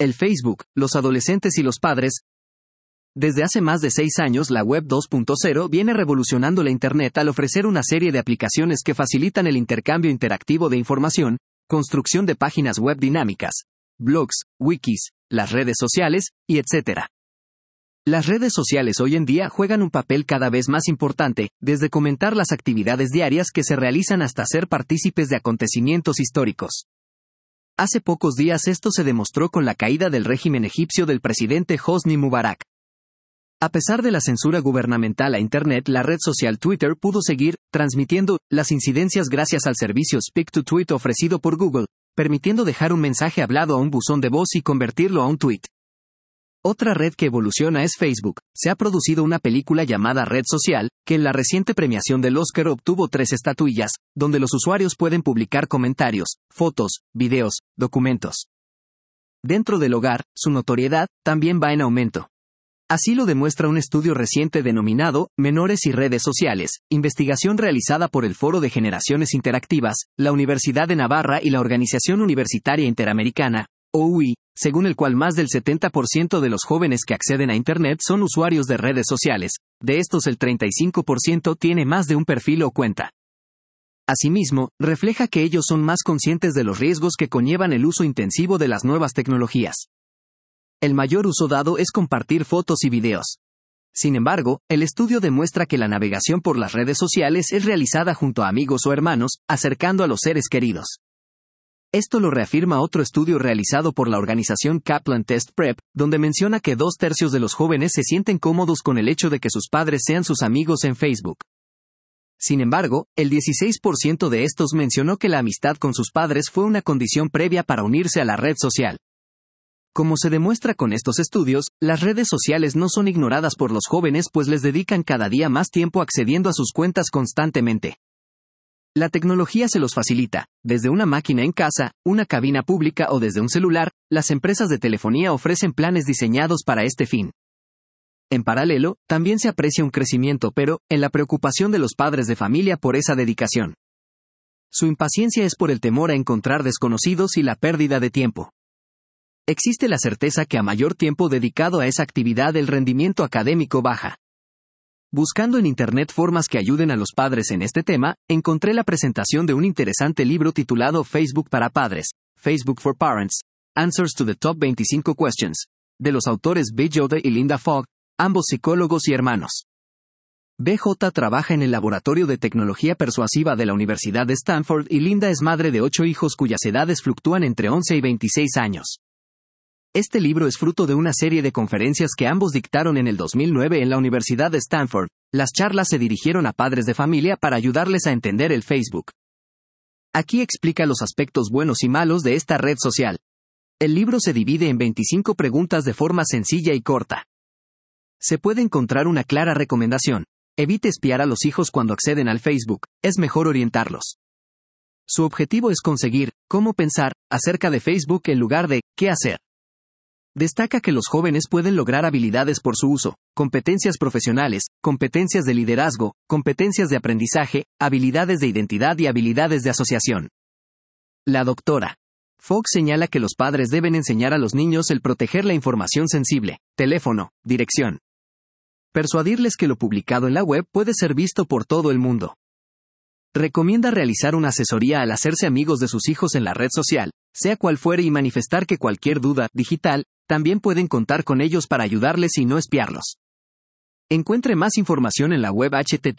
El Facebook, los adolescentes y los padres. Desde hace más de 6 años la Web 2.0 viene revolucionando la Internet al ofrecer una serie de aplicaciones que facilitan el intercambio interactivo de información, construcción de páginas web dinámicas, blogs, wikis, las redes sociales, y etc. Las redes sociales hoy en día juegan un papel cada vez más importante, desde comentar las actividades diarias que se realizan hasta ser partícipes de acontecimientos históricos. Hace pocos días esto se demostró con la caída del régimen egipcio del presidente Hosni Mubarak. A pesar de la censura gubernamental a Internet, la red social Twitter pudo seguir transmitiendo las incidencias gracias al servicio Speak to Tweet ofrecido por Google, permitiendo dejar un mensaje hablado a un buzón de voz y convertirlo a un tweet. Otra red que evoluciona es Facebook. Se ha producido una película llamada Red Social, que en la reciente premiación del Oscar obtuvo 3 estatuillas, donde los usuarios pueden publicar comentarios, fotos, videos, documentos. Dentro del hogar, su notoriedad también va en aumento. Así lo demuestra un estudio reciente denominado Menores y redes sociales, investigación realizada por el Foro de Generaciones Interactivas, la Universidad de Navarra y la Organización Universitaria Interamericana, OUI, según el cual más del 70% de los jóvenes que acceden a Internet son usuarios de redes sociales. De estos el 35% tiene más de un perfil o cuenta. Asimismo, refleja que ellos son más conscientes de los riesgos que conllevan el uso intensivo de las nuevas tecnologías. El mayor uso dado es compartir fotos y videos. Sin embargo, el estudio demuestra que la navegación por las redes sociales es realizada junto a amigos o hermanos, acercando a los seres queridos. Esto lo reafirma otro estudio realizado por la organización Kaplan Test Prep, donde menciona que 2/3 de los jóvenes se sienten cómodos con el hecho de que sus padres sean sus amigos en Facebook. Sin embargo, el 16% de estos mencionó que la amistad con sus padres fue una condición previa para unirse a la red social. Como se demuestra con estos estudios, las redes sociales no son ignoradas por los jóvenes pues les dedican cada día más tiempo accediendo a sus cuentas constantemente. La tecnología se los facilita, desde una máquina en casa, una cabina pública o desde un celular, las empresas de telefonía ofrecen planes diseñados para este fin. En paralelo, también se aprecia un crecimiento en la preocupación de los padres de familia por esa dedicación. Su impaciencia es por el temor a encontrar desconocidos y la pérdida de tiempo. Existe la certeza que a mayor tiempo dedicado a esa actividad el rendimiento académico baja. Buscando en Internet formas que ayuden a los padres en este tema, encontré la presentación de un interesante libro titulado Facebook para Padres, Facebook for Parents, Answers to the Top 25 Questions, de los autores BJ y Linda Fogg, ambos psicólogos y hermanos. BJ trabaja en el Laboratorio de Tecnología Persuasiva de la Universidad de Stanford y Linda es madre de 8 hijos cuyas edades fluctúan entre 11 y 26 años. Este libro es fruto de una serie de conferencias que ambos dictaron en el 2009 en la Universidad de Stanford. Las charlas se dirigieron a padres de familia para ayudarles a entender el Facebook. Aquí explica los aspectos buenos y malos de esta red social. El libro se divide en 25 preguntas de forma sencilla y corta. Se puede encontrar una clara recomendación. Evite espiar a los hijos cuando acceden al Facebook, es mejor orientarlos. Su objetivo es conseguir cómo pensar acerca de Facebook en lugar de qué hacer. Destaca que los jóvenes pueden lograr habilidades por su uso, competencias profesionales, competencias de liderazgo, competencias de aprendizaje, habilidades de identidad y habilidades de asociación. La doctora Fogg señala que los padres deben enseñar a los niños el proteger la información sensible, teléfono, dirección. Persuadirles que lo publicado en la web puede ser visto por todo el mundo. Recomienda realizar una asesoría al hacerse amigos de sus hijos en la red social, sea cual fuere y manifestar que cualquier duda digital, también pueden contar con ellos para ayudarles y no espiarlos. Encuentre más información en la web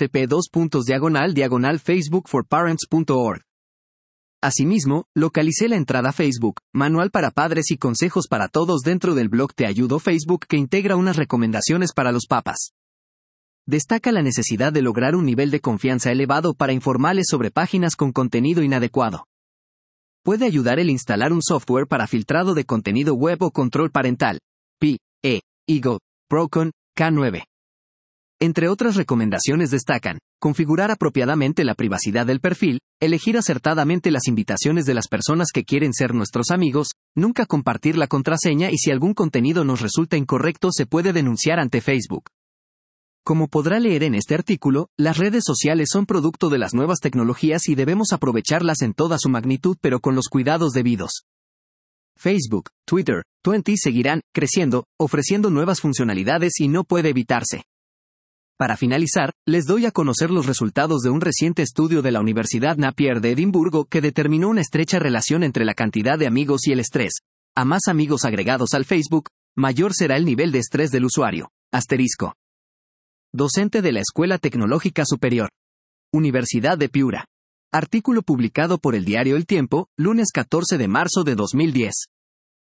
http://facebookforparents.org. Asimismo, localicé la entrada Facebook, Manual para Padres y Consejos para Todos dentro del blog Te Ayudo Facebook que integra unas recomendaciones para los papás. Destaca la necesidad de lograr un nivel de confianza elevado para informarles sobre páginas con contenido inadecuado. Puede ayudar el instalar un software para filtrado de contenido web o control parental, Eagle, Procon, K9. Entre otras recomendaciones destacan, configurar apropiadamente la privacidad del perfil, elegir acertadamente las invitaciones de las personas que quieren ser nuestros amigos, nunca compartir la contraseña y si algún contenido nos resulta incorrecto se puede denunciar ante Facebook. Como podrá leer en este artículo, las redes sociales son producto de las nuevas tecnologías y debemos aprovecharlas en toda su magnitud pero con los cuidados debidos. Facebook, Twitter, 20 seguirán creciendo, ofreciendo nuevas funcionalidades y no puede evitarse. Para finalizar, les doy a conocer los resultados de un reciente estudio de la Universidad Napier de Edimburgo que determinó una estrecha relación entre la cantidad de amigos y el estrés. A más amigos agregados al Facebook, mayor será el nivel de estrés del usuario. Asterisco. Docente de la Escuela Tecnológica Superior. Universidad de Piura. Artículo publicado por el diario El Tiempo, lunes 14 de marzo de 2010.